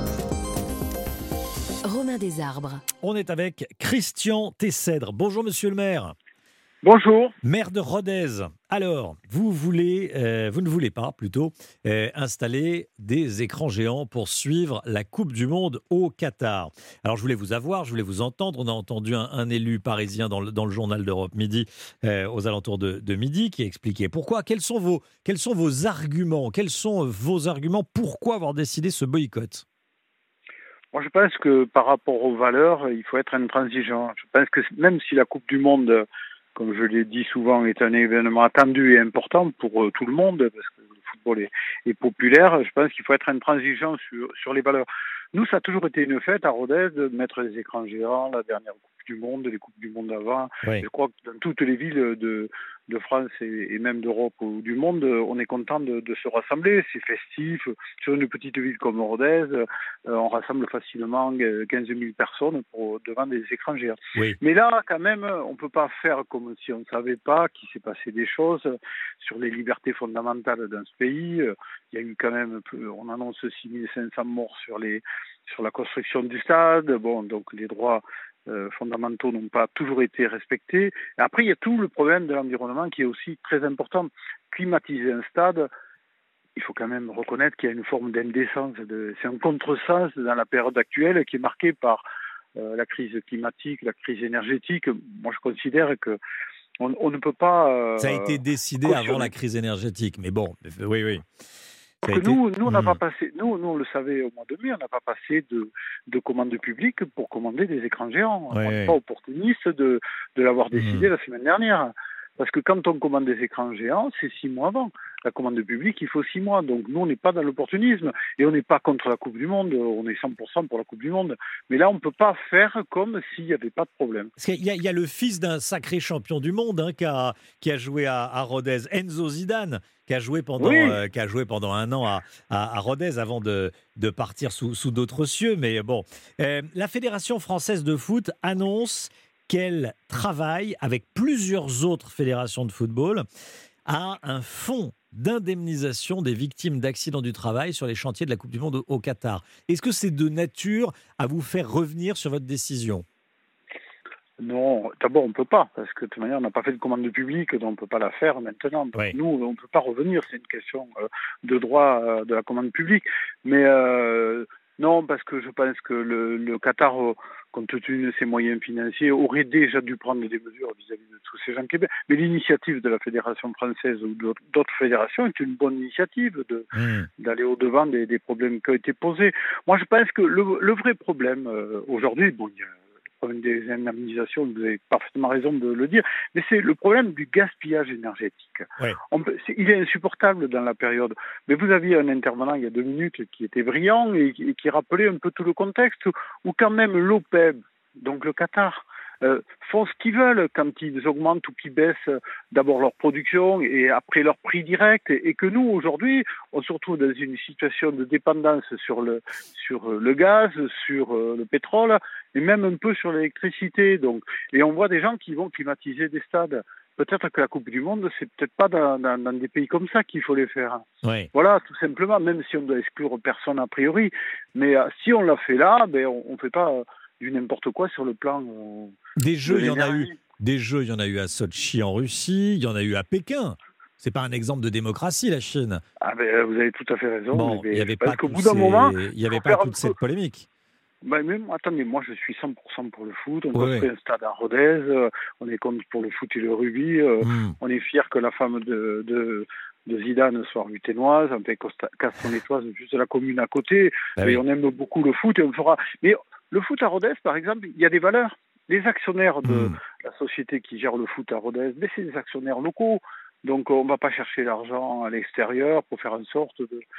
Romain Desarbres. On est avec Christian Tessèdre. Bonjour monsieur le maire. Bonjour. Maire de Rodez. Alors, vous ne voulez pas plutôt installer des écrans géants pour suivre la Coupe du Monde au Qatar. Alors, je voulais vous entendre. On a entendu un élu parisien dans le journal d'Europe Midi aux alentours de midi qui a expliqué pourquoi. Quels sont vos arguments pourquoi avoir décidé ce boycott? Moi, je pense que par rapport aux valeurs, il faut être intransigeant. Je pense que même si la Coupe du Monde, comme je l'ai dit souvent, est un événement attendu et important pour tout le monde, parce que le football est populaire, je pense qu'il faut être intransigeant sur les valeurs. Nous, ça a toujours été une fête à Rodez de mettre des écrans géants, la dernière Coupe du Monde, les Coupes du Monde d'avant. Oui. Je crois que dans toutes les villes de France et même d'Europe ou du monde, on est content de se rassembler. C'est festif. Sur une petite ville comme Rodez, on rassemble facilement 15 000 personnes devant des écrans géants. Oui. Mais là, quand même, on ne peut pas faire comme si on ne savait pas qu'il s'est passé des choses sur les libertés fondamentales dans ce pays. Il y a eu quand même, on annonce 6 500 morts sur la construction du stade. Bon, donc les droits fondamentaux n'ont pas toujours été respectés. Et après, il y a tout le problème de l'environnement qui est aussi très important. Climatiser un stade, il faut quand même reconnaître qu'il y a une forme d'indécence. C'est un contresens dans la période actuelle qui est marquée par la crise climatique, la crise énergétique. Moi, je considère que on ne peut pas... Ça a été décidé avant la crise énergétique, mais bon, oui. Parce que nous, on n'a pas passé, nous, on le savait au mois de mai, on n'a pas passé de commande publique pour commander des écrans géants. On n'est pas opportuniste de l'avoir décidé la semaine dernière. Parce que quand on commande des écrans géants, c'est 6 mois avant. La commande publique, il faut 6 mois. Donc nous, on n'est pas dans l'opportunisme. Et on n'est pas contre la Coupe du Monde. On est 100% pour la Coupe du Monde. Mais là, on ne peut pas faire comme s'il n'y avait pas de problème. Parce qu'il y a le fils d'un sacré champion du monde qui a joué à Rodez, Enzo Zidane, qui a joué pendant un an à Rodez avant de partir sous d'autres cieux. Mais bon, la Fédération française de foot annonce qu'elle travaille avec plusieurs autres fédérations de football à un fonds d'indemnisation des victimes d'accidents du travail sur les chantiers de la Coupe du Monde au Qatar. Est-ce que c'est de nature à vous faire revenir sur votre décision ? Non, d'abord on ne peut pas, parce que de toute manière on n'a pas fait de commande publique, donc on ne peut pas la faire maintenant. Nous, on ne peut pas revenir, c'est une question de droit de la commande publique. Mais non, parce que je pense que le Qatar, compte tenu de ses moyens financiers, aurait déjà dû prendre des mesures vis-à-vis de tous ces gens qui... Mais l'initiative de la Fédération française ou d'autres fédérations est une bonne initiative d'aller au-devant des problèmes qui ont été posés. Moi, je pense que le vrai problème aujourd'hui, bon, il y a le problème des indemnisations, vous avez parfaitement raison de le dire, mais c'est le problème du gaspillage énergétique. Ouais. Il est insupportable dans la période. Mais vous aviez un intervenant il y a 2 minutes qui était brillant et qui rappelait un peu tout le contexte où quand même l'OPEP, donc le Qatar, font ce qu'ils veulent quand ils augmentent ou qu'ils baissent d'abord leur production et après leur prix direct, et que nous aujourd'hui on se retrouve dans une situation de dépendance sur le gaz, sur le pétrole et même un peu sur l'électricité. Donc, et on voit des gens qui vont climatiser des stades. Peut-être que la Coupe du Monde, c'est peut-être pas dans des pays comme ça qu'il faut les faire. Ouais. Voilà, tout simplement, même si on doit exclure personne a priori. Mais si on l'a fait là, on fait pas du n'importe quoi sur le plan des jeux. Il y en a eu. Des jeux, il y en a eu à Sotchi en Russie, il y en a eu à Pékin. C'est pas un exemple de démocratie, la Chine. Ah ben, vous avez tout à fait raison. Bon, il n'y avait pas toute cette polémique. Même, attendez, moi je suis 100% pour le foot. On construit un stade à Rodez, on est contre pour le foot et le rugby. On est fiers que la femme de Zidane soit ruténoise, on fait castronétoise, juste la commune à côté. Et on aime beaucoup le foot et on fera. Mais le foot à Rodez, par exemple, il y a des valeurs. Les actionnaires de la société qui gère le foot à Rodez, c'est des actionnaires locaux. Donc on ne va pas chercher l'argent à l'extérieur pour faire en sorte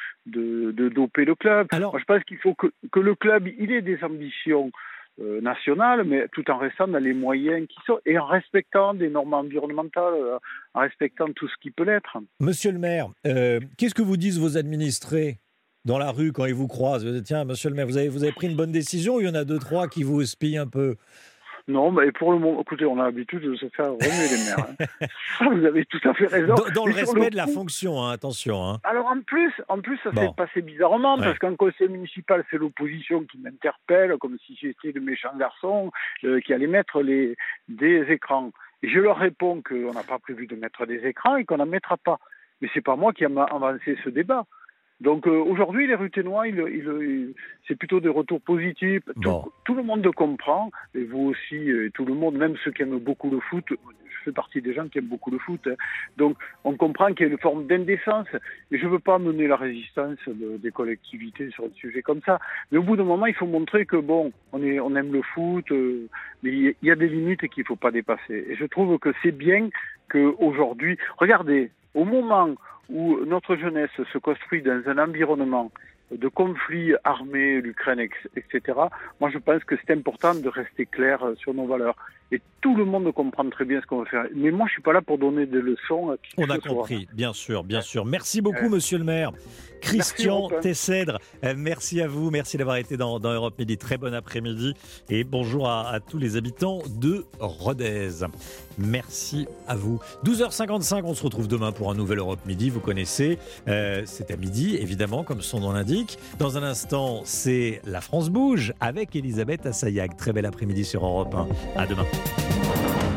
de doper le club. Moi, je pense qu'il faut que le club il ait des ambitions nationales, mais tout en restant dans les moyens qui sont, et en respectant des normes environnementales, en respectant tout ce qui peut l'être. Monsieur le maire, qu'est-ce que vous disent vos administrés dans la rue quand ils vous croisent? Vous dites, tiens, monsieur le maire, vous avez pris une bonne décision ou il y en a 2-3 qui vous espient un peu? Non, mais pour le moment, écoutez, on a l'habitude de se faire remuer les maires. Ça, vous avez tout à fait raison. Dans le respect de la fonction, attention. Alors en plus, ça s'est passé bizarrement, parce qu'un conseil municipal, c'est l'opposition qui m'interpelle, comme si j'étais le méchant garçon qui allait mettre des écrans. Et je leur réponds qu'on n'a pas prévu de mettre des écrans et qu'on n'en mettra pas. Mais c'est pas moi qui ai avancé ce débat. Donc aujourd'hui, les Ruténois, c'est plutôt des retours positifs. Tout le monde comprend, et vous aussi, et tout le monde, même ceux qui aiment beaucoup le foot, je fais partie des gens qui aiment beaucoup le foot. Donc on comprend qu'il y a une forme d'indécence. Et je ne veux pas mener la résistance des collectivités sur un sujet comme ça. Mais au bout d'un moment, il faut montrer que on aime le foot, mais il y a des limites qu'il ne faut pas dépasser. Et je trouve que c'est bien qu'aujourd'hui, regardez, au moment où notre jeunesse se construit dans un environnement de conflits armés, l'Ukraine, etc., moi je pense que c'est important de rester clair sur nos valeurs. et tout le monde comprend très bien ce qu'on veut faire. Mais moi, je suis pas là pour donner des leçons à qui que On a ce soit. compris, bien sûr. Merci beaucoup, monsieur le maire. Christian Tessèdre, merci à vous, merci d'avoir été dans Europe Midi. Très bon après-midi et bonjour à tous les habitants de Rodez. Merci à vous. 12h55, on se retrouve demain pour un nouvel Europe Midi. Vous connaissez, c'est à midi, évidemment, comme son nom l'indique. Dans un instant, c'est La France bouge avec Elisabeth Assayag. Très bel après-midi sur Europe 1. À demain.